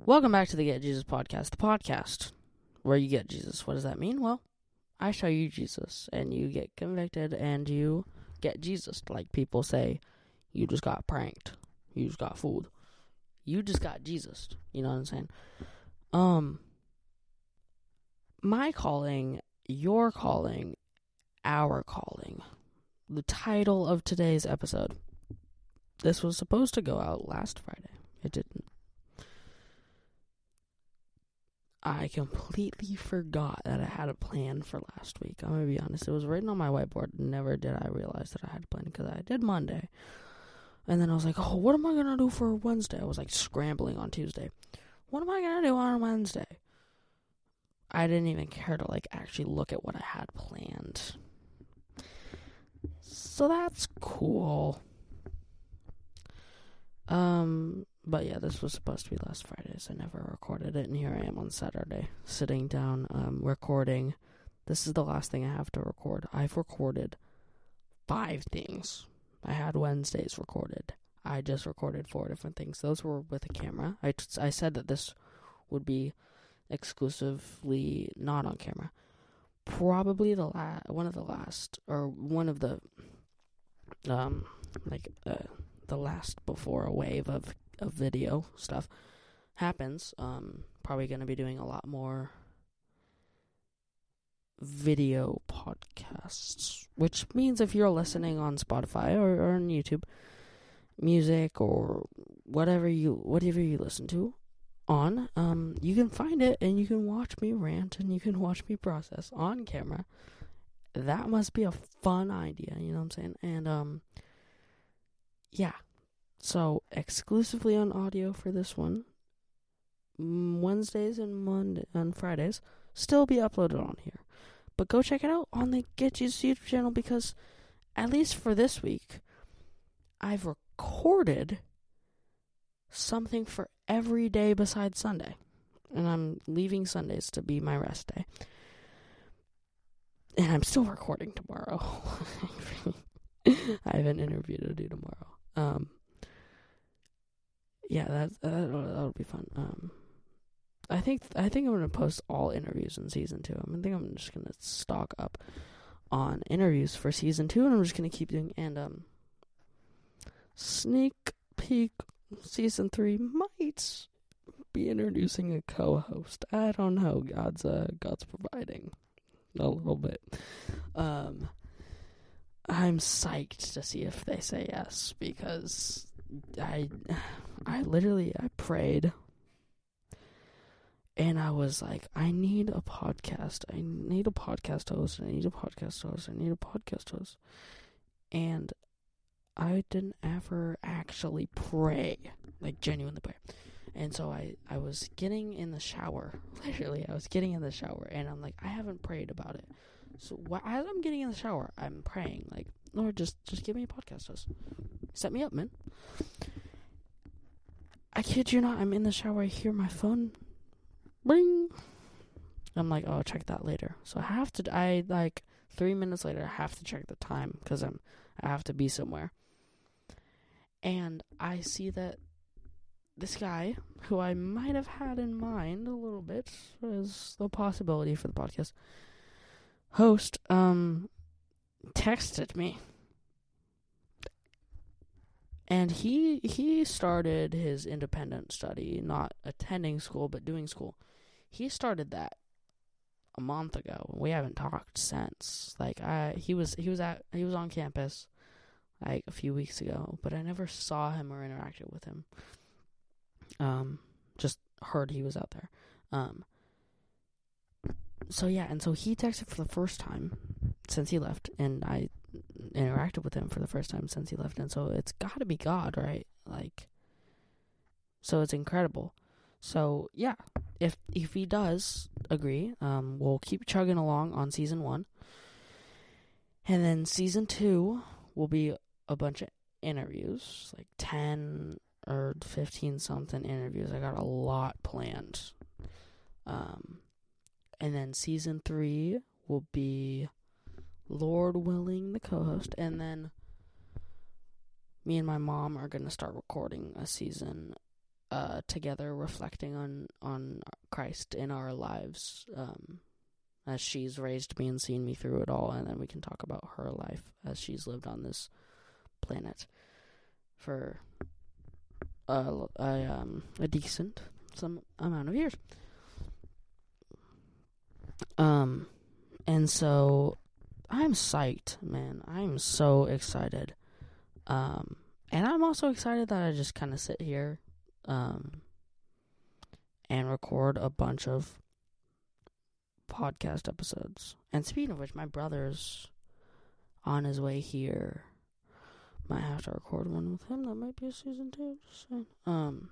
Welcome back to the Get Jesus podcast, the podcast where you get Jesus. What does that mean? Well, I show you Jesus, and you get convicted, and you get Jesus. Like people say, you just got pranked. You just got fooled. You just got Jesus. You know what I'm saying? My calling, your calling, our calling. The title of today's episode. This was supposed to go out last Friday. It didn't. I completely forgot that I had a plan for last week. I'm going to be honest. It was written on my whiteboard. Never did I realize that I had a plan because I did Monday. And then I was like, oh, what am I going to do for Wednesday? I was like scrambling on Tuesday. What am I going to do on Wednesday? I didn't even care to actually look at what I had planned. So that's cool. But yeah, this was supposed to be last Friday, so I never recorded it, and here I am on Saturday, sitting down, recording. This is the last thing I have to record. I've recorded 5 things. I had Wednesdays recorded. I just recorded 4 different things. Those were with a camera. I said that this would be exclusively not on camera. Probably one of the last before a wave of video stuff happens. Probably going to be doing a lot more video podcasts, which means if you're listening on Spotify or on YouTube Music or whatever you listen to on, you can find it and you can watch me rant and you can watch me process on camera. That must be a fun idea, you know what I'm saying? And yeah. So, exclusively on audio for this one. Wednesdays and Fridays still be uploaded on here. But go check it out on the Get Jesus YouTube channel because, at least for this week, I've recorded something for every day besides Sunday. And I'm leaving Sundays to be my rest day. And I'm still recording tomorrow. I have an interview to do tomorrow. Yeah, that'll be fun. I think I'm gonna post all interviews in season 2. I think I'm just gonna stock up on interviews for season 2, and I'm just gonna keep doing sneak peek. Season 3 might be introducing a co-host. I don't know. God's providing a little bit. I'm psyched to see if they say yes because I prayed and I was like, I need a podcast. I need a podcast host. And I didn't ever actually pray, genuinely pray. And so I was getting in the shower. Literally, I was getting in the shower and I'm like, I haven't prayed about it. So as I'm getting in the shower, I'm praying, Lord, just give me a podcast host. Set me up, man. I kid you not, I'm in the shower, I hear my phone ring. I'm like, oh, I'll check that later. So 3 minutes later, I have to check the time because I have to be somewhere. And I see that this guy, who I might have had in mind a little bit as the possibility for the podcast host, texted me. And he started his independent study, not attending school, but doing school. He started that a month ago. We haven't talked since. He was on campus a few weeks ago, but I never saw him or interacted with him. Just heard he was out there. So yeah, and so he texted for the first time since he left, and I interacted with him for the first time since he left, and so it's gotta be God, right? So it's incredible. So yeah, if he does agree, we'll keep chugging along on season 1, and then season 2 will be a bunch of interviews, 10 or 15 something interviews. I got a lot planned. And then season 3 will be, Lord willing, the co-host, and then me and my mom are going to start recording a season together reflecting on Christ in our lives, as she's raised me and seen me through it all, and then we can talk about her life as she's lived on this planet for a decent some amount of years. And so I'm psyched, man. I'm so excited. And I'm also excited that I just kind of sit here and record a bunch of podcast episodes. And speaking of which, my brother's on his way here. Might have to record one with him. That might be a season 2. Just saying.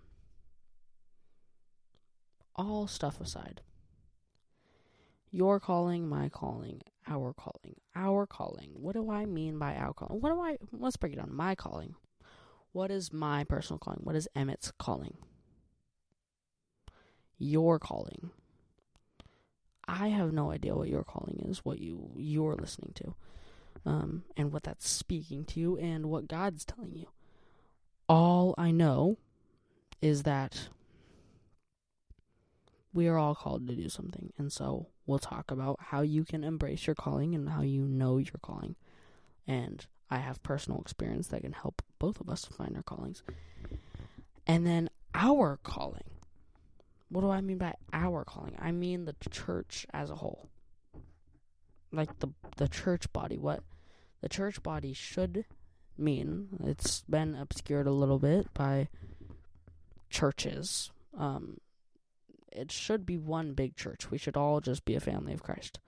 All stuff aside. Your calling, my calling, our calling. Our calling. What do I mean by our calling? Let's break it down. My calling. What is my personal calling? What is Emmett's calling? Your calling. I have no idea what your calling is, what you're listening to, and what that's speaking to you, and what God's telling you. All I know is that we are all called to do something, and so we'll talk about how you can embrace your calling and how you know your calling. And I have personal experience that can help both of us find our callings. And then our calling. What do I mean by our calling? I mean the church as a whole. Like the church body. What the church body should mean. It's been obscured a little bit by churches. It should be one big church. We should all just be a family of Christ.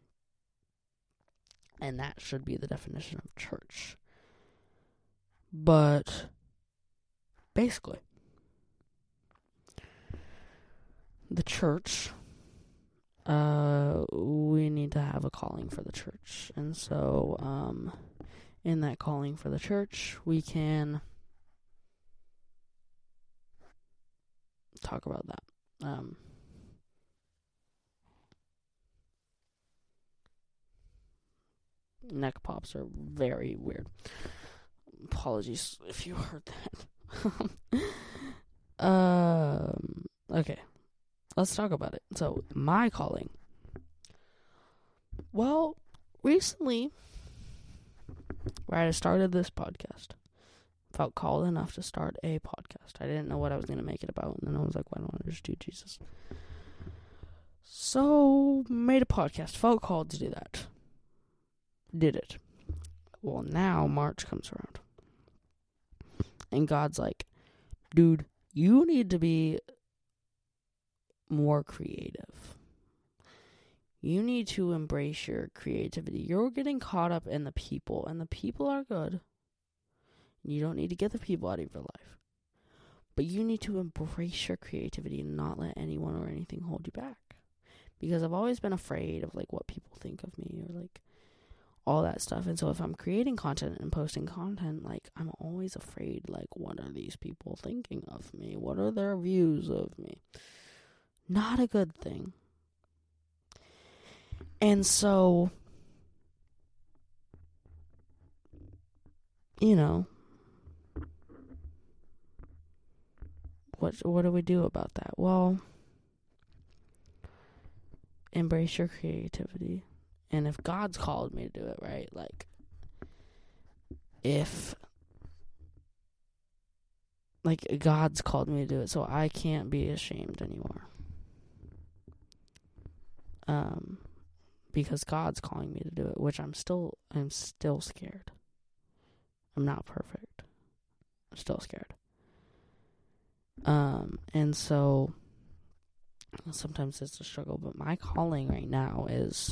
And that should be the definition of church. But basically, the church, we need to have a calling for the church. And so, in that calling for the church, we can talk about that. Neck pops are very weird. Apologies if you heard that. Okay. Let's talk about it. So, my calling. Well, recently, right, I started this podcast. Felt called enough to start a podcast. I didn't know what I was going to make it about, and then I was like, why don't I just do Jesus? So, made a podcast. Felt called to do that. Did it. Well, now March comes around. And God's like, dude, you need to be more creative. You need to embrace your creativity. You're getting caught up in the people, and the people are good. You don't need to get the people out of your life. But you need to embrace your creativity and not let anyone or anything hold you back. Because I've always been afraid of, like, what people think of me or, like, all that stuff. And so if I'm creating content and posting content, like, I'm always afraid, like, what are these people thinking of me? What are their views of me? Not a good thing. And so, you know, what do we do about that? Well, embrace your creativity. And if God's called me to do it, right? Like, if, like, God's called me to do it, so I can't be ashamed anymore. Because God's calling me to do it, which I'm still scared. I'm not perfect. I'm still scared. And so, sometimes it's a struggle, but my calling right now is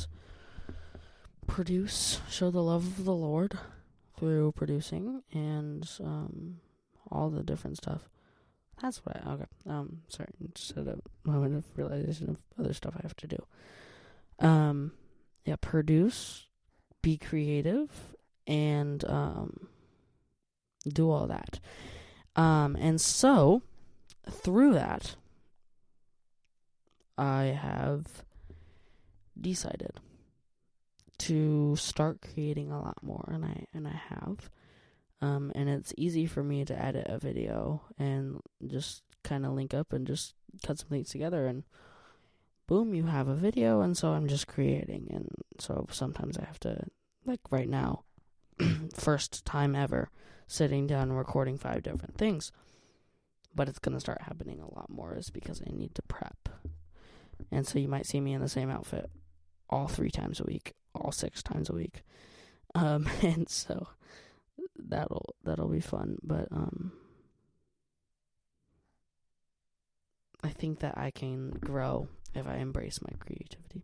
show the love of the Lord through producing and all the different stuff. That's what sorry, just had a moment of realization of other stuff I have to do. Produce, be creative, and do all that. And so, through that, I have decided to start creating a lot more, and I have. And it's easy for me to edit a video and just kind of link up and just cut some things together, and boom, you have a video. And so I'm just creating, and so sometimes I have to, like right now, first time ever sitting down and recording 5 different things. But it's going to start happening a lot more is because I need to prep. And so you might see me in the same outfit all 3 times a week, all 6 times a week. And so that'll be fun. But I think that I can grow if I embrace my creativity.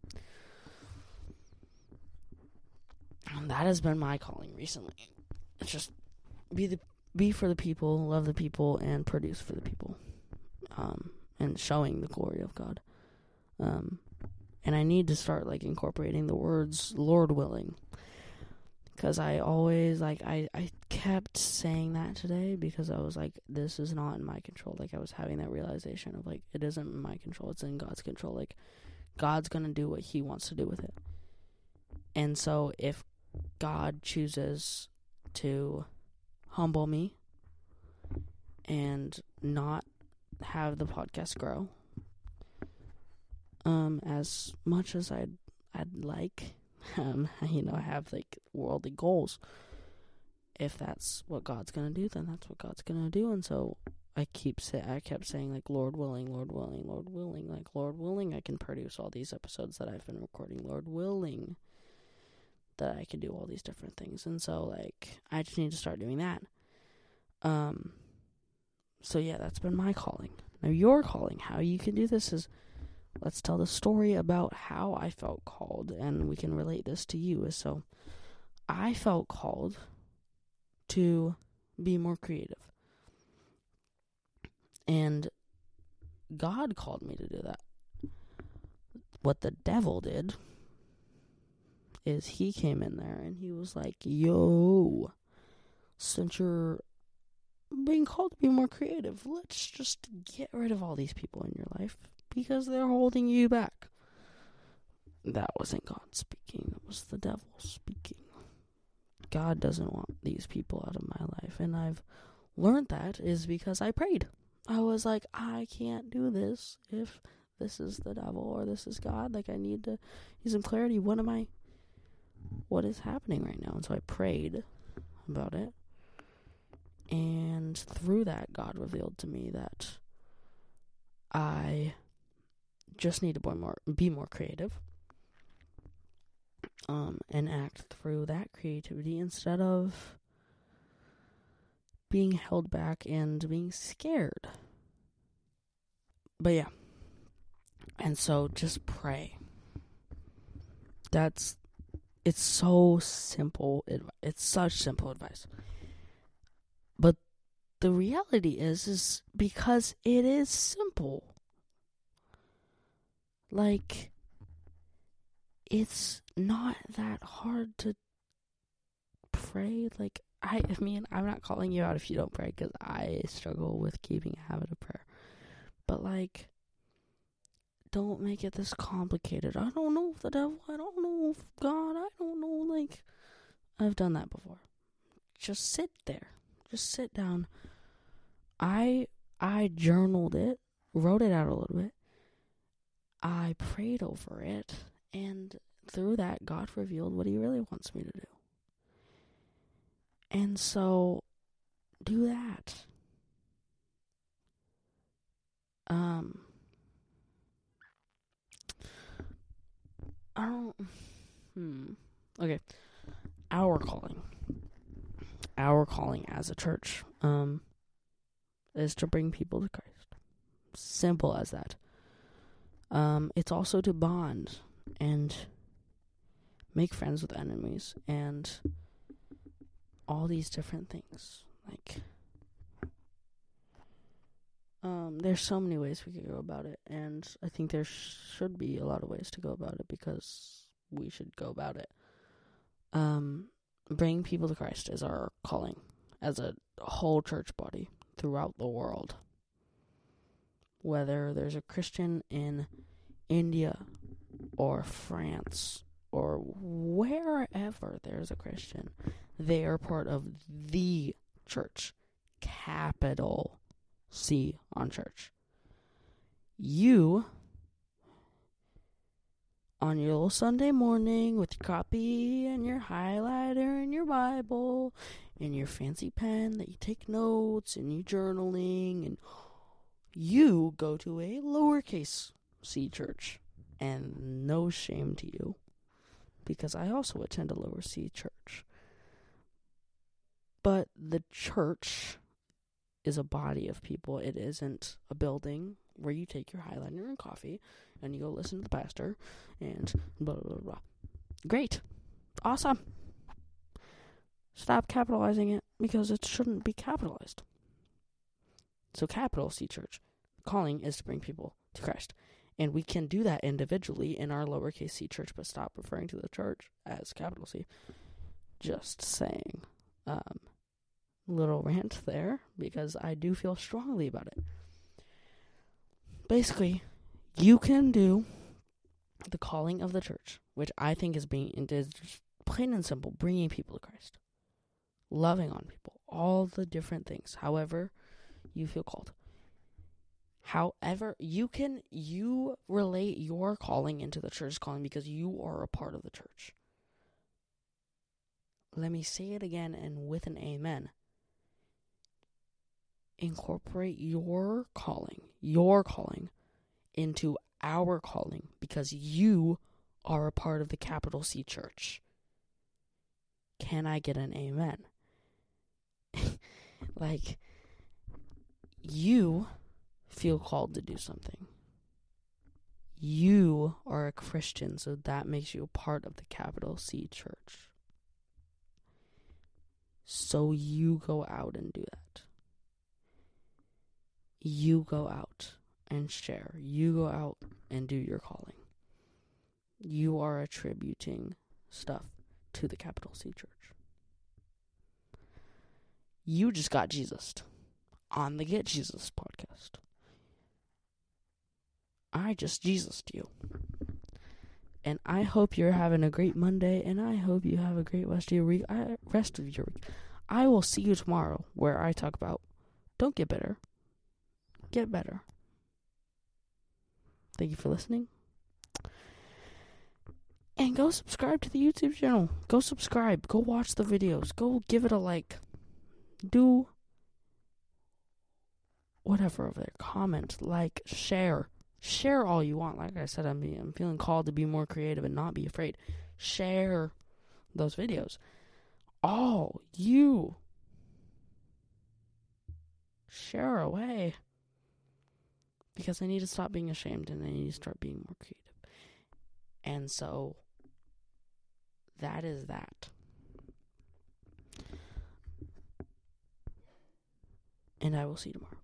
And that has been my calling recently. It's just be for the people, love the people, and produce for the people, and showing the glory of God. And I need to start like incorporating the words "Lord willing," because I always I kept saying that today because I was like, this is not in my control. Like I was having that realization of like, it isn't in my control. It's in God's control. Like God's gonna do what He wants to do with it. And so if God chooses to humble me and not have the podcast grow as much as I'd like, I have like worldly goals. If that's what God's gonna do, then that's what God's gonna do. And so I kept saying like, Lord willing, Lord willing, Lord willing, like Lord willing, I can produce all these episodes that I've been recording. Lord willing, that I can do all these different things. And so like I just need to start doing that. So yeah, that's been my calling. Now your calling, how you can do this is, let's tell the story about how I felt called, and we can relate this to you. So I felt called to be more creative, and God called me to do that. What the devil did is he came in there and he was like, yo, since you're being called to be more creative, let's just get rid of all these people in your life because they're holding you back. That wasn't God speaking. It was the devil speaking. God doesn't want these people out of my life. And I've learned that is because I prayed. I was like, I can't do this if this is the devil or this is God. Like, I need to use some clarity. What is happening right now? And so I prayed about it. And through that, God revealed to me that I just need to be more creative. And act through that creativity instead of being held back and being scared. But yeah. And so just pray. It's so simple. It's such simple advice. But the reality is because it is simple. Like, it's not that hard to pray. Like, I mean, I'm not calling you out if you don't pray, because I struggle with keeping a habit of prayer. But, like, don't make it this complicated. I don't know if the devil, I don't know if God, I don't know, like, I've done that before. Just sit there. Just sit down. I journaled it, wrote it out a little bit. I prayed over it, and through that, God revealed what He really wants me to do. And so, do that. Okay. Our calling as a church, is to bring people to Christ. Simple as that. It's also to bond and make friends with enemies and all these different things. Like, there's so many ways we could go about it, and I think there should be a lot of ways to go about it because we should go about it. Bring people to Christ is our calling as a whole church body throughout the world. Whether there's a Christian in India or France or wherever there's a Christian, they are part of the church. Capital C on church. You, on your little Sunday morning with your copy and your highlighter and your Bible and your fancy pen that you take notes and you journaling, and you go to a lowercase c church. And no shame to you, because I also attend a lower C church. But the church is a body of people. It isn't a building where you take your highlighter and coffee and you go listen to the pastor and blah, blah, blah. Great. Awesome. Stop capitalizing it, because it shouldn't be capitalized. So capital C church. Calling is to bring people to Christ. And we can do that individually in our lowercase c church, but stop referring to the church as capital C. Just saying. Little rant there, because I do feel strongly about it. Basically, you can do the calling of the church, which I think is plain and simple, bringing people to Christ. Loving on people. All the different things. However you feel called. However, you relate your calling into the church calling because you are a part of the church. Let me say it again, and with an amen. Incorporate your calling into our calling, because you are a part of the capital C church. Can I get an amen? Like, you feel called to do something. You are a Christian, so that makes you a part of the capital C church. So you go out and do that. You go out and share. You go out and do your calling. You are attributing stuff to the capital C church. You just got Jesused on the Get Jesus podcast. I just Jesused you. And I hope you're having a great Monday, and I hope you have a great rest of your week. I will see you tomorrow, where I talk about don't get bitter. Get better. Thank you for listening. And go subscribe to the YouTube channel. Go subscribe. Go watch the videos. Go give it a like. Do whatever over there. Comment, like, share. Share all you want. Like I said, I'm feeling called to be more creative and not be afraid. Share those videos. All you. Share away. Because I need to stop being ashamed, and I need to start being more creative. And so, that is that. And I will see you tomorrow.